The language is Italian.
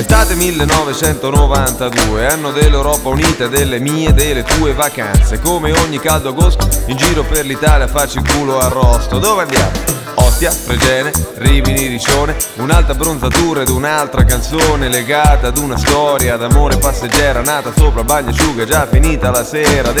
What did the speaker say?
Estate 1992, anno dell'Europa unita, delle mie, delle tue vacanze. Come ogni caldo agosto, in giro per l'Italia a farci il culo arrosto. Dove andiamo? Ostia, Fregene, Rimini, Riccione, un'altra bronzatura ed un'altra canzone legata ad una storia d'amore passeggera nata sopra bagnasciuga, già finita la sera.